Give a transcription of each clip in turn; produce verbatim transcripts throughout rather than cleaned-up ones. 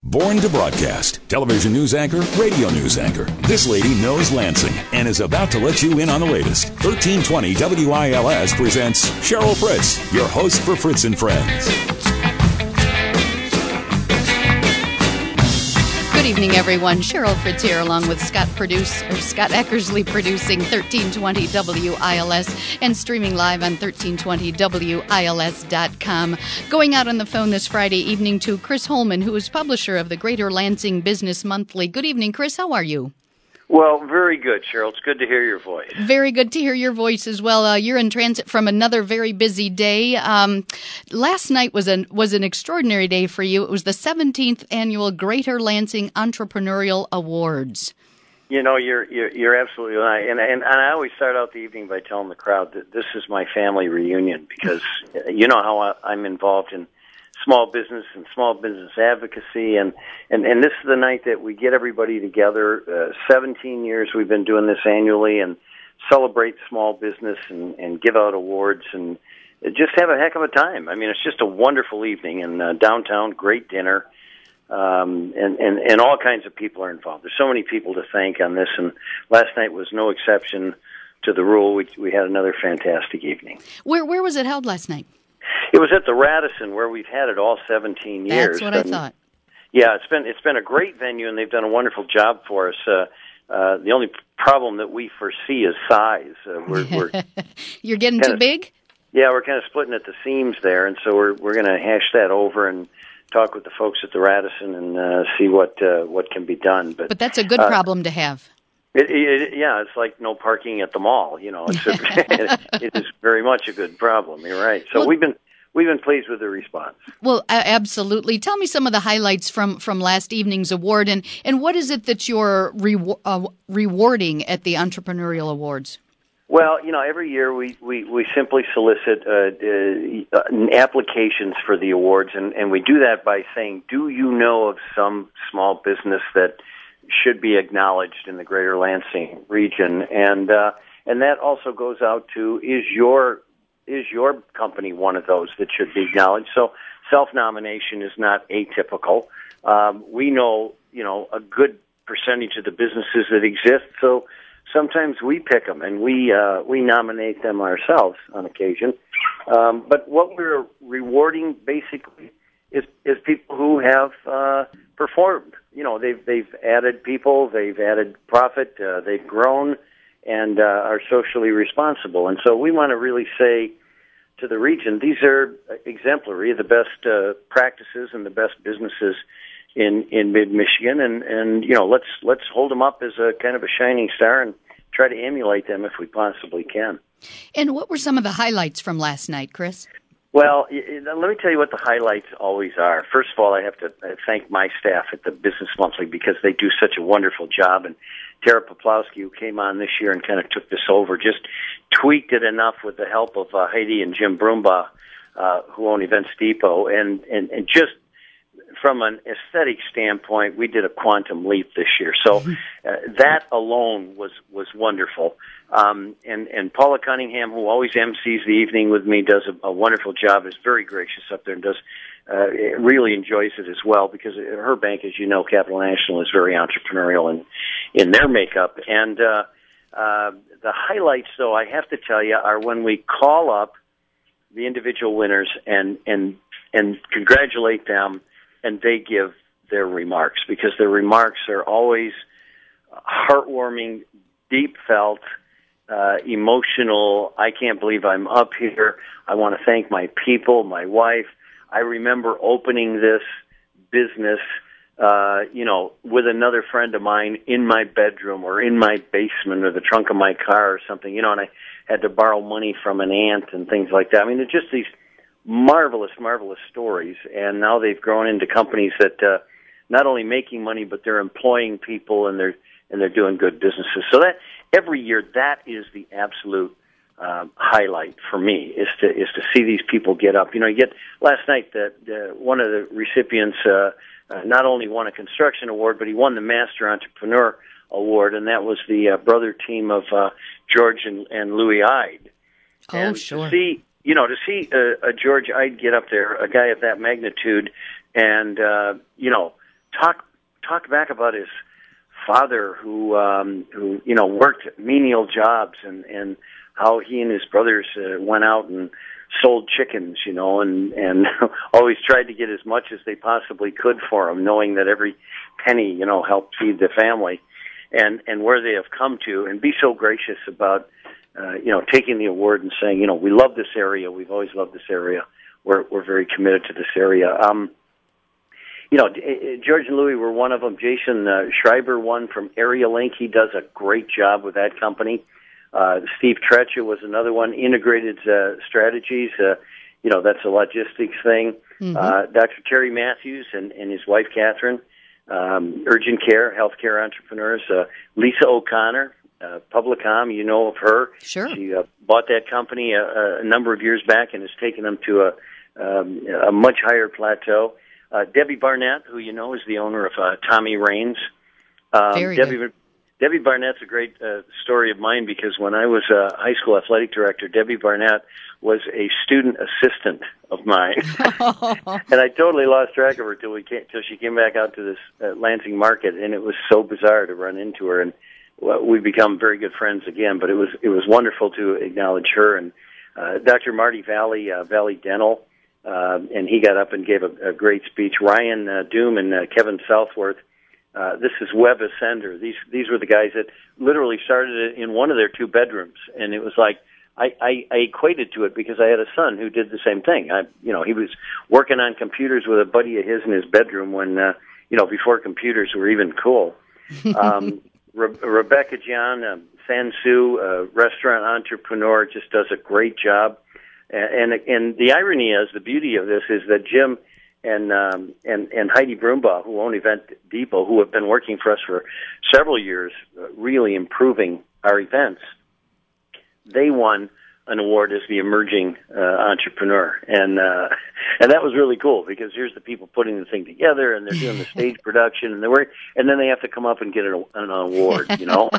Born to broadcast, television news anchor, radio news anchor, this lady knows Lansing and is about to let you in on the latest. thirteen twenty W I L S presents Cheryl Fritz, your host for Fritz and Friends. Good evening, everyone. Cheryl Fritz here, along with Scott produce or Scott Eckersley, producing thirteen twenty W I L S and streaming live on thirteen twenty W I L S dot com. Going out on the phone this Friday evening to Chris Holman, who is publisher of the Greater Lansing Business Monthly. Good evening, Chris. How are you? Well, very good, Cheryl. It's good to hear your voice. Very good to hear your voice as well. Uh, you're in transit from another very busy day. Um, last night was an was an extraordinary day for you. It was the seventeenth annual Greater Lansing Entrepreneurial Awards. You know, you're you're, you're absolutely right, and, and and I always start out the evening by telling the crowd that this is my family reunion because you know how I, I'm involved in small business and small business advocacy, and, and, and this is the night that we get everybody together. Uh, seventeen years we've been doing this annually and celebrate small business and, and give out awards and just have a heck of a time. I mean, it's just a wonderful evening in uh, downtown, great dinner, um, and, and, and all kinds of people are involved. There's so many people to thank on this, and last night was no exception to the rule. We, we had another fantastic evening. Where, where was it held last night? It was at the Radisson, where we've had it all seventeen years. That's what and, I thought. Yeah, it's been it's been a great venue, and they've done a wonderful job for us. Uh, uh, the only problem that we foresee is size. Uh, we're, we're You're getting too of, big? Yeah, we're kind of splitting at the seams there, and so we're we're going to hash that over and talk with the folks at the Radisson and uh, see what uh, what can be done. But but that's a good uh, problem to have. It, it, yeah, it's like no parking at the mall. You know, it's a, it, it is very much a good problem. You're right. So well, we've been. We've been pleased with the response. Well, absolutely. Tell me some of the highlights from, from last evening's award, and, and what is it that you're re- uh, rewarding at the Entrepreneurial Awards? Well, you know, every year we, we, we simply solicit uh, uh, applications for the awards, and, and we do that by saying, do you know of some small business that should be acknowledged in the Greater Lansing region? And uh, and that also goes out to, is your Is your company one of those that should be acknowledged? So self-nomination is not atypical. Um, we know, you know, a good percentage of the businesses that exist, so sometimes we pick them and we uh, we nominate them ourselves on occasion. Um, but what we're rewarding basically is, is people who have uh, performed. You know, they've they've added people, they've added profit, uh, they've grown, and uh, are socially responsible. And so we want to really say to the region, these are exemplary, the best uh, practices and the best businesses in, in mid-Michigan, and, and you know, let's let's hold them up as a kind of a shining star and try to emulate them if we possibly can. And what were some of the highlights from last night, Chris? Well, let me tell you what the highlights always are. First of all, I have to thank my staff at the Business Monthly because they do such a wonderful job. And Tara Poplowski, who came on this year and kind of took this over, just tweaked it enough with the help of uh, Heidi and Jim Broombaugh, uh, who own Events Depot. And, and, and just from an aesthetic standpoint, we did a quantum leap this year. So uh, that alone was, was wonderful. Um, and, and Paula Cunningham, who always emcees the evening with me, does a, a wonderful job, is very gracious up there and does uh, really enjoys it as well because her bank, as you know, Capital National, is very entrepreneurial in, in their makeup. And uh, uh, the highlights, though, I have to tell you, are when we call up the individual winners and, and, and congratulate them, and they give their remarks, because their remarks are always heartwarming, deep felt, uh, emotional. I can't believe I'm up here. I want to thank my people, my wife. I remember opening this business, uh, you know, with another friend of mine in my bedroom or in my basement or the trunk of my car or something, you know, and I had to borrow money from an aunt and things like that. I mean, they're just these marvelous, marvelous stories, and now they've grown into companies that uh, not only making money, but they're employing people and they're and they're doing good businesses. So that every year, that is the absolute uh, highlight for me is to is to see these people get up. You know, you get last night that uh, one of the recipients uh, uh, not only won a construction award, but he won the Master Entrepreneur Award, and that was the uh, brother team of uh, George and, and Louis Ide. Oh, and sure. To see, you know, to see uh, a George Ide get up there, a guy of that magnitude, and, uh, you know, talk talk back about his father, who um, who you know worked menial jobs, and and how he and his brothers uh, went out and sold chickens, you know, and and always tried to get as much as they possibly could for him, knowing that every penny, you know, helped feed the family, and and where they have come to, and be so gracious about, uh, you know, taking the award and saying, you know, we love this area, we've always loved this area, we're we're very committed to this area. Um, you know, George and Louis were one of them. Jason uh, Schreiber won from Area Link. He does a great job with that company. Uh, Steve Trecha was another one. Integrated uh, Strategies, uh, you know, that's a logistics thing. Mm-hmm. Uh, Doctor Terry Matthews and, and his wife, Catherine, um, Urgent Care, healthcare entrepreneurs. Uh, Lisa O'Connor, uh, Publicom, you know of her. Sure. She uh, bought that company a, a number of years back and has taken them to a, um, a much higher plateau. Uh, Debbie Barnett, who you know is the owner of uh, Tommy Raines. Um, Very Debbie, good. Debbie Barnett's a great uh, story of mine, because when I was a high school athletic director, Debbie Barnett was a student assistant of mine. And I totally lost track of her till we came, till she came back out to this uh, Lansing market, and it was so bizarre to run into her. And well, we become very good friends again, but it was it was wonderful to acknowledge her. And uh, Doctor Marty Valley, uh, Valley Dental, uh, and he got up and gave a, a great speech. Ryan uh, Doom and uh, Kevin Southworth. Uh, this is Web Ascender. These these were the guys that literally started it in one of their two bedrooms, and it was like I, I, I equated to it because I had a son who did the same thing. I, you know, he was working on computers with a buddy of his in his bedroom when, uh, you know, before computers were even cool. Um, Re- Rebecca John, uh, Sansu, uh, restaurant entrepreneur, just does a great job. And, and and the irony is, the beauty of this is that Jim and um, and and Heidi Broombaugh, who own Event Depot, who have been working for us for several years, uh, really improving our events, they won an award as the emerging uh, entrepreneur, and uh, and that was really cool, because here's the people putting the thing together, and they're doing the stage production, and they were, and then they have to come up and get an, an award, you know.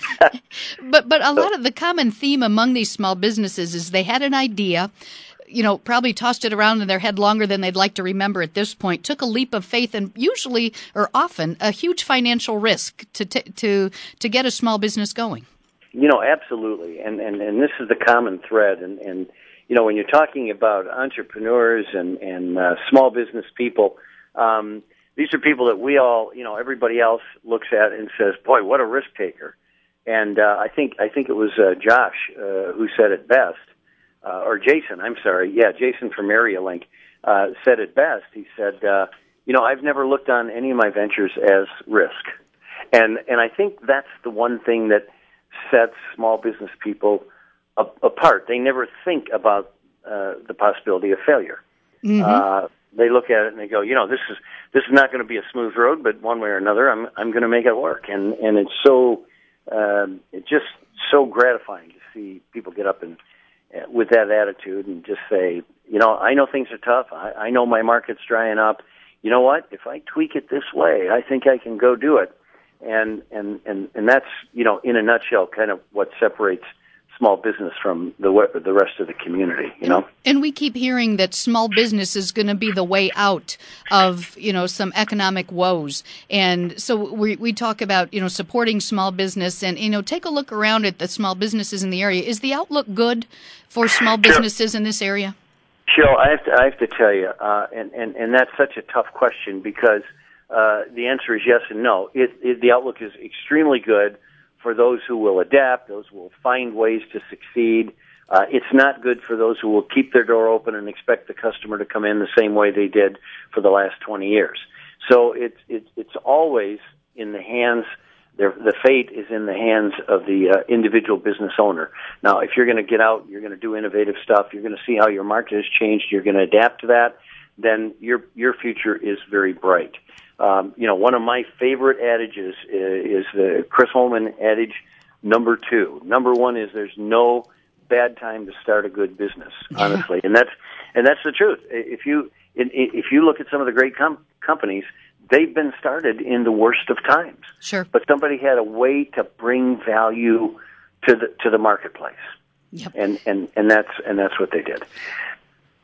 but but a lot of the common theme among these small businesses is they had an idea, you know, probably tossed it around in their head longer than they'd like to remember at this point, took a leap of faith, and usually or often a huge financial risk to t- to to get a small business going. You know, absolutely, and, and, and this is the common thread, and, and you know, when you're talking about entrepreneurs and, and uh, small business people, um, these are people that we all, you know, everybody else looks at and says, boy, what a risk taker. And uh, I think I think it was uh, Josh uh, who said it best, uh, or Jason, I'm sorry, yeah, Jason from Area Link uh, said it best. He said, uh, you know, I've never looked on any of my ventures as risk. And and I think that's the one thing that sets small business people apart. They never think about uh, the possibility of failure. Mm-hmm. Uh, they look at it and they go, you know, this is this is not going to be a smooth road, but one way or another, I'm I'm going to make it work. And and it's so um, it's just so gratifying to see people get up and uh, with that attitude and just say, you know, I know things are tough. I, I know my market's drying up. You know what? If I tweak it this way, I think I can go do it. And, and, and, and that's, you know, in a nutshell, kind of what separates small business from the the rest of the community, you know? And we keep hearing that small business is going to be the way out of, you know, some economic woes. And so we we talk about, you know, supporting small business and, you know, take a look around at the small businesses in the area. Is the outlook good for small businesses sure. in this area? Cheryl, I have to, I have to tell you, uh, and, and, and that's such a tough question because Uh, the answer is yes and no. It, it, the outlook is extremely good for those who will adapt, those who will find ways to succeed. Uh, it's not good for those who will keep their door open and expect the customer to come in the same way they did for the last twenty years. So it's it, it's always in the hands. The, the fate is in the hands of the uh, individual business owner. Now, if you're going to get out, you're going to do innovative stuff. You're going to see how your market has changed. You're going to adapt to that. Then your your future is very bright. Um, you know, one of my favorite adages is, is the Chris Holman adage number two. Number one is there's no bad time to start a good business, honestly, and that's and that's the truth. If you if you look at some of the great com- companies, they've been started in the worst of times. Sure, but somebody had a way to bring value to the to the marketplace, yep. and and and that's and that's what they did.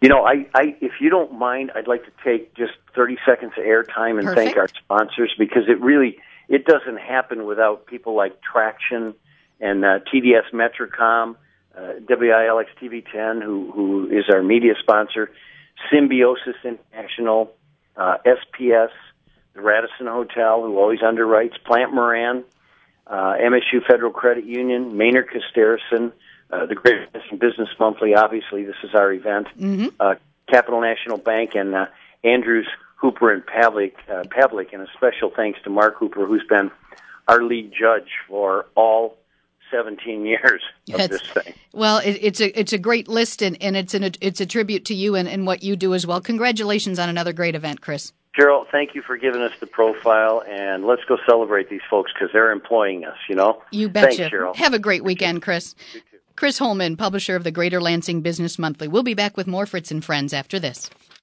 You know, I, I, if you don't mind, I'd like to take just thirty seconds of airtime and Perfect. thank our sponsors, because it really, it doesn't happen without people like Traction and uh, T D S Metrocom, uh, W I L X T V ten, who, who is our media sponsor, Symbiosis International, uh, S P S, the Radisson Hotel, who always underwrites, Plant Moran, uh, M S U Federal Credit Union, Maynard Costerison, Uh, the Great American Business Monthly, obviously, this is our event. Mm-hmm. Uh, Capital National Bank and uh, Andrews, Hooper, and Pavlik, uh, Pavlik, and a special thanks to Mark Hooper, who's been our lead judge for all seventeen years of That's, this thing. Well, it, it's a it's a great list, and, and it's an it's a tribute to you and, and what you do as well. Congratulations on another great event, Chris. Cheryl, thank you for giving us the profile, and let's go celebrate these folks because they're employing us, you know? You betcha. Thanks, Cheryl. Have a great weekend, Chris. Chris Holman, publisher of the Greater Lansing Business Monthly. We'll be back with more Fritz and Friends after this.